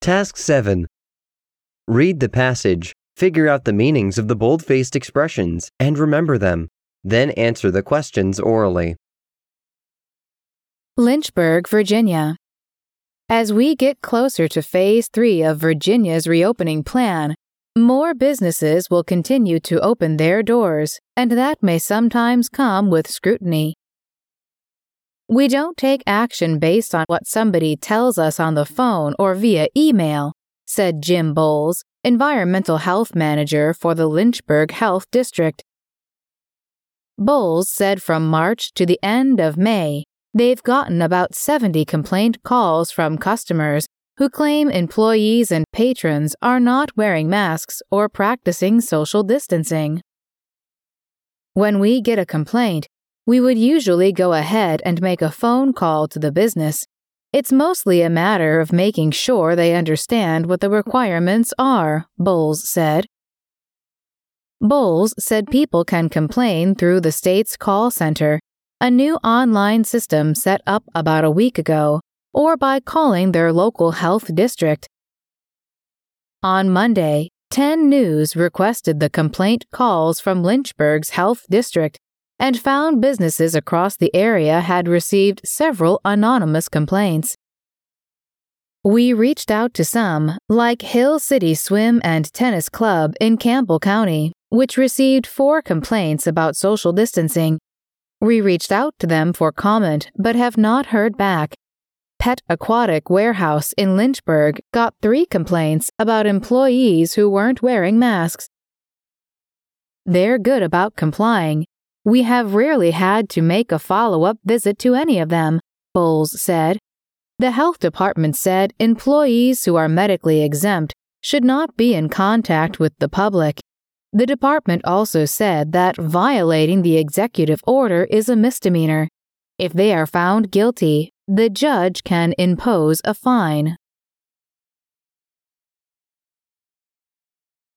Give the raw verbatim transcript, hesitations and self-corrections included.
Task seven. Read the passage, figure out the meanings of the bold-faced expressions, and remember them. Then answer the questions orally. Lynchburg, Virginia. As we get closer to Phase three of Virginia's reopening plan, more businesses will continue to open their doors, and that may sometimes come with scrutiny. We don't take action based on what somebody tells us on the phone or via email, said Jim Bowles, Environmental Health Manager for the Lynchburg Health District. Bowles said from March to the end of May, they've gotten about seventy complaint calls from customers who claim employees and patrons are not wearing masks or practicing social distancing. When we get a complaint, we would usually go ahead and make a phone call to the business. It's mostly a matter of making sure they understand what the requirements are, Bowles said. Bowles said people can complain through the state's call center, a new online system set up about a week ago, or by calling their local health district. On Monday, ten News requested the complaint calls from Lynchburg's health district and found businesses across the area had received several anonymous complaints. We reached out to some, like Hill City Swim and Tennis Club in Campbell County, which received four complaints about social distancing. We reached out to them for comment but have not heard back. Pet Aquatic Warehouse in Lynchburg got three complaints about employees who weren't wearing masks. They're good about complying. We have rarely had to make a follow-up visit to any of them, Bowles said. The health department said employees who are medically exempt should not be in contact with the public. The department also said that violating the executive order is a misdemeanor. If they are found guilty, the judge can impose a fine.